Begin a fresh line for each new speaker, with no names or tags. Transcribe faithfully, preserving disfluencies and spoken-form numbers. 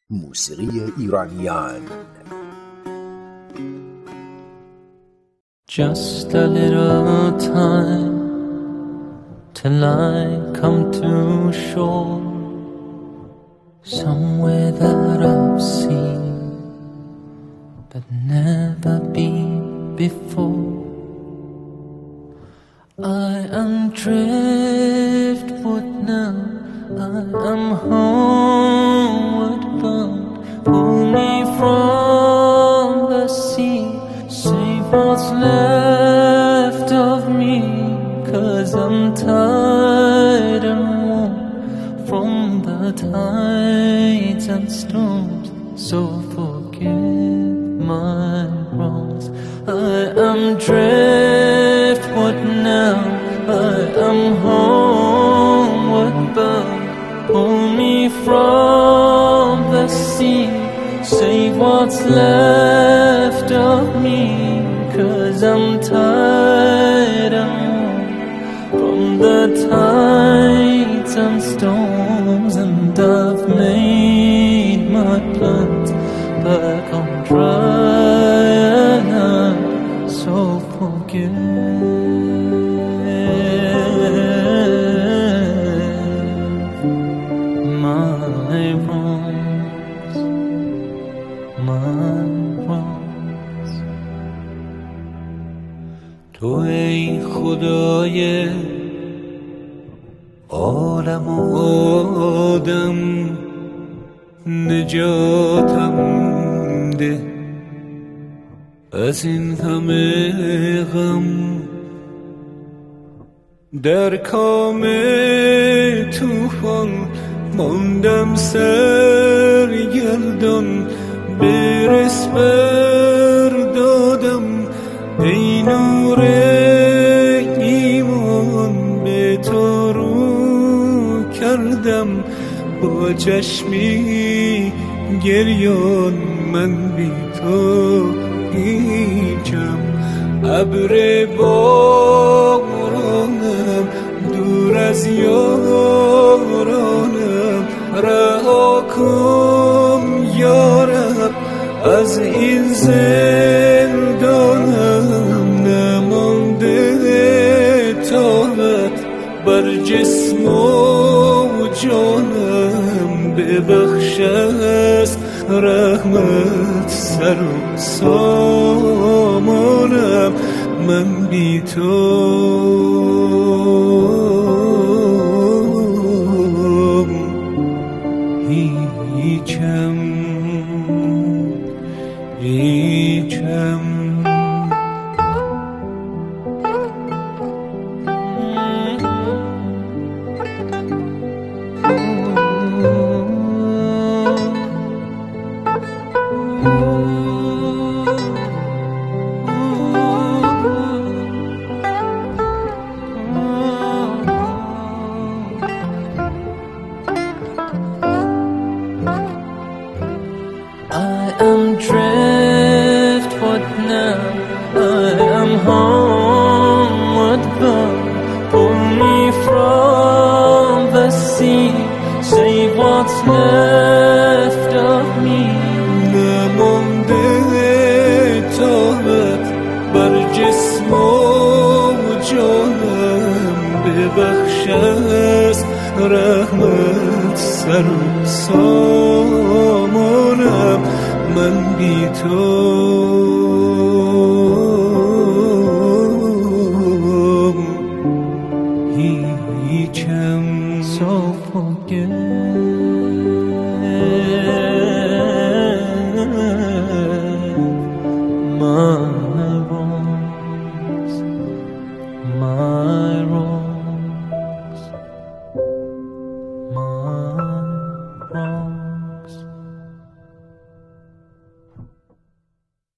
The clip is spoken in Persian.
موسیقی ایرانیان.
Just a little time till I come to shore, somewhere that I've seen but never been before. I am driftwood now, I am homeward bound. Pull me from the sea, save what's left of me, 'cause I'm tired and worn from the tides and storms. So forgive my wrongs. I am driftwood now, I am homeward bound. Pull me from the sea, save what's left of me, 'cause I'm tired and worn from the tides and storms. And I've made my plans back on dry land. So forgive my wrongs, my wrongs. تو ای خدای عالم و آدم، نجاتم ده از این همه غم. در کام طوفان ماندم سرگردان، برس بر دادم ای نور ایمان. به تو رو کردم با چشمی گریان، من بی تو هیچم. ابر بارانم دور از یارانم، رها کن یارب از این زندانم. نمانده طاقت بر جسم و جانم، ببخش از رحمت سر و سامانم. من بی تو هیچم، هیچم. I am driftwood now, I am homeward bound. Pull me from the sea, save what's left of me. نمانده طاقت بر جسم و جانم، ببخش از رحمت سر و سامانم. من بی تو